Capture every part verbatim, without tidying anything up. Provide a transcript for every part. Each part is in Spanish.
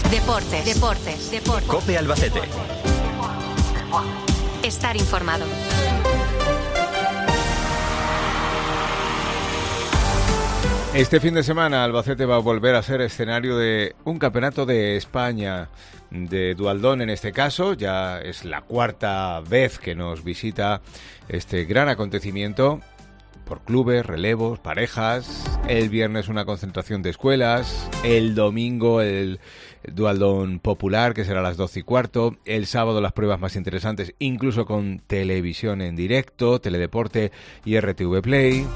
Deportes, deportes, deportes. COPE Albacete. Estar informado. Este fin de semana Albacete va a volver a ser escenario de un campeonato de España de dualdón en este caso. Ya es la cuarta vez que nos visita este gran acontecimiento por clubes, relevos, parejas. El viernes una concentración de escuelas, el domingo el dualdón popular que será a las doce y cuarto, el sábado las pruebas más interesantes incluso con televisión en directo, Teledeporte y R T V Play.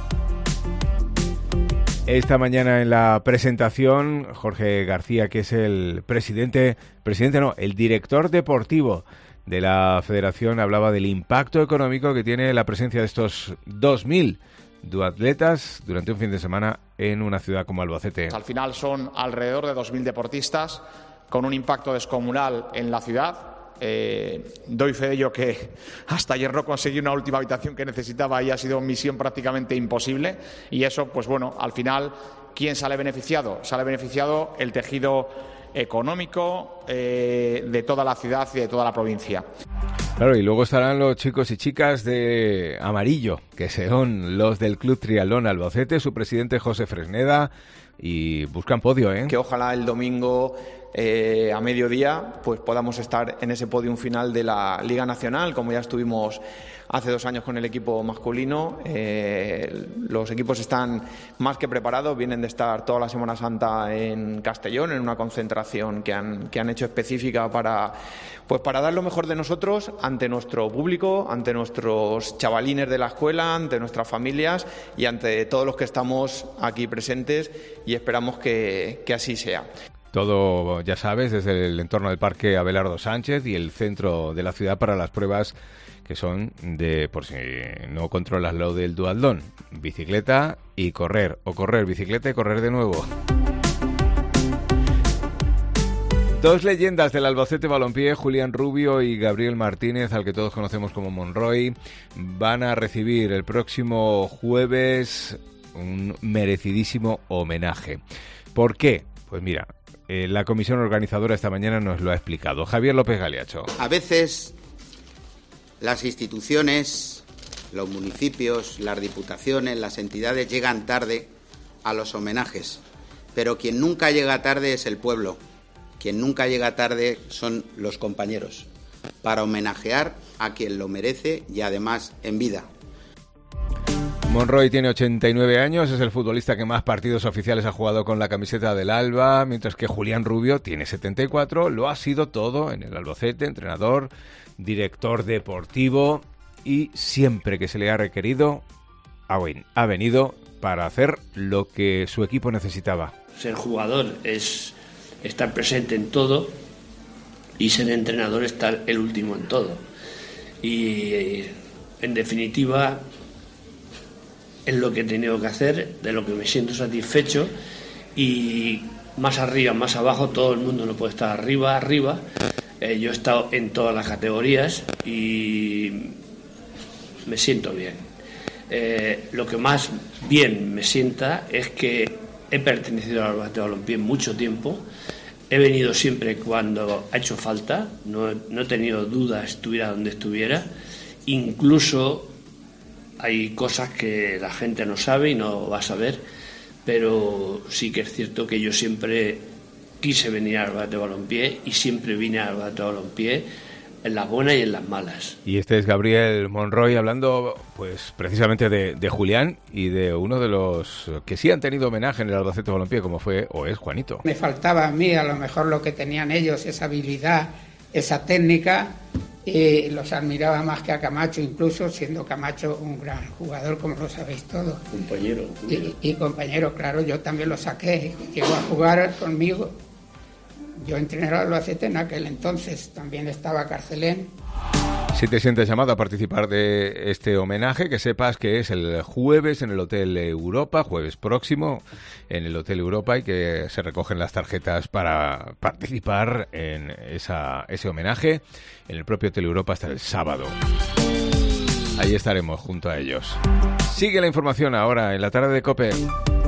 Esta mañana en la presentación, Jorge García, que es el presidente, presidente no, el director deportivo de la Federación, hablaba del impacto económico que tiene la presencia de estos dos mil duatletas durante un fin de semana en una ciudad como Albacete. Al final son alrededor de dos mil deportistas con un impacto descomunal en la ciudad. Eh, doy fe de ello que hasta ayer no conseguí una última habitación que necesitaba y ha sido misión prácticamente imposible, y eso, pues bueno, al final, ¿quién sale beneficiado? Sale beneficiado el tejido económico eh, de toda la ciudad y de toda la provincia. Claro, y luego estarán los chicos y chicas de amarillo, que son los del Club Triatlón Albacete, su presidente José Fresneda, y buscan podio, ¿eh? Que ojalá el domingo eh, a mediodía pues podamos estar en ese podium final de la Liga Nacional, como ya estuvimos hace dos años con el equipo masculino. Eh, los equipos están más que preparados, vienen de estar toda la Semana Santa en Castellón, en una concentración que han, que han hecho específica para, pues para dar lo mejor de nosotros ante nuestro público, ante nuestros chavalines de la escuela, ante nuestras familias y ante todos los que estamos aquí presentes, y esperamos que, que así sea. Todo, ya sabes, desde el entorno del Parque Abelardo Sánchez y el centro de la ciudad para las pruebas que son de, por si no controlas lo del dualdón, bicicleta y correr, o correr, bicicleta y correr de nuevo. Dos leyendas del Albacete Balompié, Julián Rubio y Gabriel Martínez, al que todos conocemos como Monroy, van a recibir el próximo jueves un merecidísimo homenaje. ¿Por qué? Pues mira, eh, la comisión organizadora esta mañana nos lo ha explicado. Javier López Galiacho. A veces las instituciones, los municipios, las diputaciones, las entidades llegan tarde a los homenajes, pero quien nunca llega tarde es el pueblo, quien nunca llega tarde son los compañeros, para homenajear a quien lo merece y además en vida. Monroy tiene ochenta y nueve años, es el futbolista que más partidos oficiales ha jugado con la camiseta del Alba, mientras que Julián Rubio tiene setenta y cuatro, lo ha sido todo en el Albacete, entrenador, director deportivo, y siempre que se le ha requerido ha venido para hacer lo que su equipo necesitaba. Ser jugador es estar presente en todo, y ser entrenador estar el último en todo. Y en definitiva es lo que he tenido que hacer, de lo que me siento satisfecho, y más arriba, más abajo, todo el mundo no puede estar arriba, arriba. Eh, yo he estado en todas las categorías y me siento bien. Eh, lo que más bien me sienta es que he pertenecido al Albacete Balompié mucho tiempo, he venido siempre cuando ha hecho falta, no, no he tenido dudas estuviera donde estuviera, incluso hay cosas que la gente no sabe y no va a saber, pero sí que es cierto que yo siempre quise venir al Albacete Balompié y siempre vine al Albacete Balompié en las buenas y en las malas. Y este es Gabriel Monroy hablando pues precisamente de, de Julián y de uno de los que sí han tenido homenaje en el Albacete Balompié, como fue o es Juanito. Me faltaba a mí a lo mejor lo que tenían ellos, esa habilidad, esa técnica, y los admiraba más que a Camacho, incluso siendo Camacho un gran jugador, como lo sabéis todos. Compañero. Y, y compañero, claro, yo también lo saqué, llegó a jugar conmigo. Yo entrené al Albacete en aquel entonces, también estaba Carcelén. Si te sientes llamado a participar de este homenaje, que sepas que es el jueves en el Hotel Europa, jueves próximo en el Hotel Europa, y que se recogen las tarjetas para participar en esa, ese homenaje en el propio Hotel Europa hasta el sábado. Ahí estaremos junto a ellos. Sigue la información ahora en la tarde de COPE.